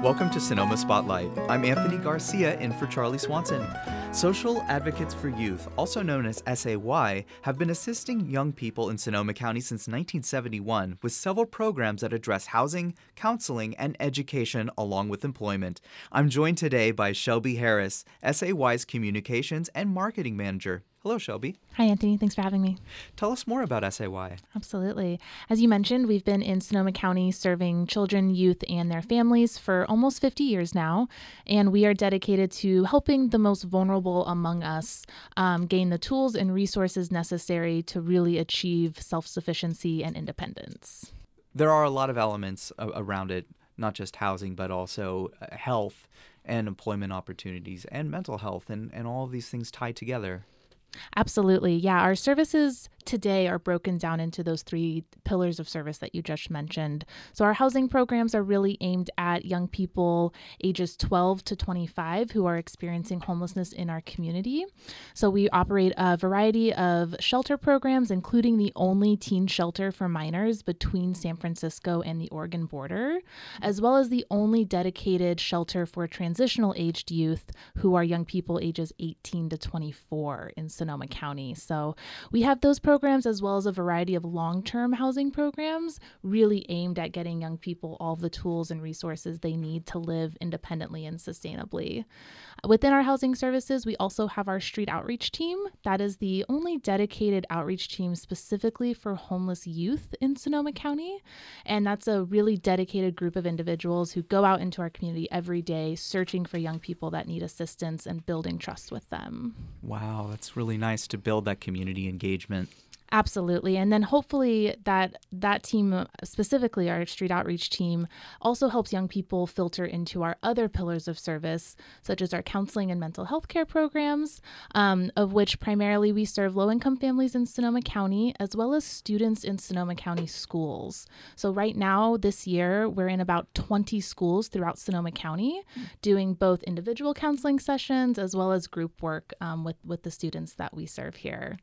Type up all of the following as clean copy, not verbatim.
Welcome to Sonoma Spotlight. I'm Anthony Garcia in for Charlie Swanson. Social Advocates for Youth, also known as SAY, have been assisting young people in Sonoma County since 1971 with several programs that address housing, counseling, and education along with employment. I'm joined today by Shelby Harris, SAY's Communications and Marketing Manager. Hello, Shelby. Hi, Anthony. Thanks for having me. Tell us more about SAY. Absolutely. As you mentioned, we've been in Sonoma County serving children, youth, and their families for almost 50 years now, and we are dedicated to helping the most vulnerable among us gain the tools and resources necessary to really achieve self-sufficiency and independence. There are a lot of elements around it, not just housing, but also health and employment opportunities and mental health, and all of these things tied together. Absolutely. Yeah. Our services today are broken down into those three pillars of service that you just mentioned. So our housing programs are really aimed at young people ages 12 to 25 who are experiencing homelessness in our community. So we operate a variety of shelter programs, including the only teen shelter for minors between San Francisco and the Oregon border, as well as the only dedicated shelter for transitional aged youth who are young people ages 18 to 24 in Sonoma County. So we have those programs as well as a variety of long-term housing programs really aimed at getting young people all the tools and resources they need to live independently and sustainably. Within our housing services, we also have our street outreach team. That is the only dedicated outreach team specifically for homeless youth in Sonoma County. And that's a really dedicated group of individuals who go out into our community every day searching for young people that need assistance and building trust with them. Wow, that's really nice to build that community engagement. Absolutely. And then hopefully that team, specifically our street outreach team, also helps young people filter into our other pillars of service, such as our counseling and mental health care programs, of which primarily we serve low-income families in Sonoma County, as well as students in Sonoma County schools. So right now, this year, we're in about 20 schools throughout Sonoma County, doing both individual counseling sessions as well as group work with the students that we serve here,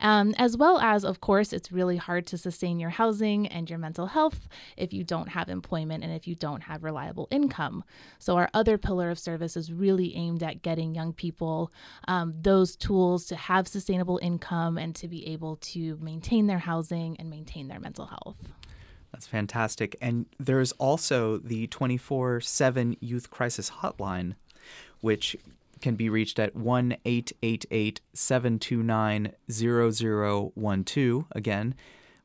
as well as, of course, it's really hard to sustain your housing and your mental health if you don't have employment and if you don't have reliable income. So our other pillar of service is really aimed at getting young people those tools to have sustainable income and to be able to maintain their housing and maintain their mental health. That's fantastic. And there's also the 24/7 Youth Crisis Hotline, which can be reached at 1-888-729-0012. Again,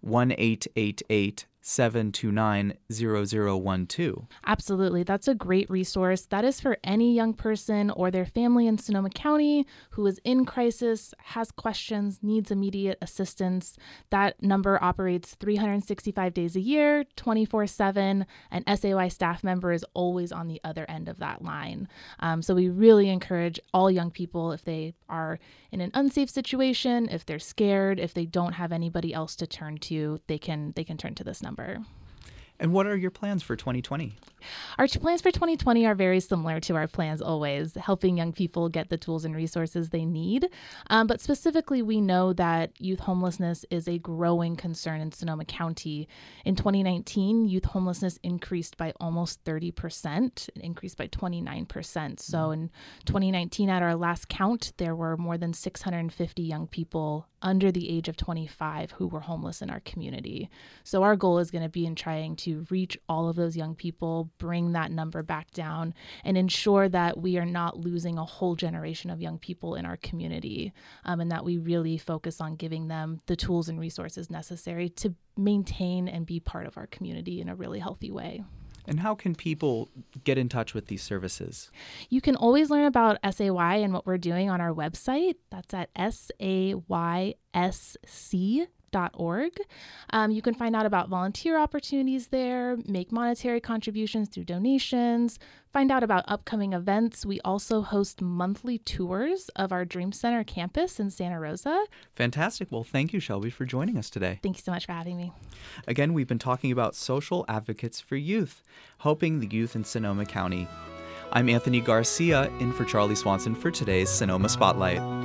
1-888-729-0012. Absolutely. That's a great resource. That is for any young person or their family in Sonoma County who is in crisis, has questions, needs immediate assistance. That number operates 365 days a year, 24/7. An SAY staff member is always on the other end of that line. So we really encourage all young people, if they are in an unsafe situation, if they're scared, if they don't have anybody else to turn to, they can turn to this number. And what are your plans for 2020? Our plans for 2020 are very similar to our plans always, helping young people get the tools and resources they need. But specifically, we know that youth homelessness is a growing concern in Sonoma County. In 2019, youth homelessness increased by almost 30%, it increased by 29%. So in 2019, at our last count, there were more than 650 young people under the age of 25 who were homeless in our community. So our goal is going to be in trying to reach all of those young people, bring that number back down, and ensure that we are not losing a whole generation of young people in our community, and that we really focus on giving them the tools and resources necessary to maintain and be part of our community in a really healthy way. And how can people get in touch with these services? You can always learn about SAY and what we're doing on our website. That's at saysc.org. You can find out about volunteer opportunities there, make monetary contributions through donations, find out about upcoming events. We also host monthly tours of our Dream Center campus in Santa Rosa. Fantastic. Well, thank you, Shelby, for joining us today. Thank you so much for having me. Again, we've been talking about Social Advocates for Youth, helping the youth in Sonoma County. I'm Anthony Garcia, in for Charlie Swanson for today's Sonoma Spotlight.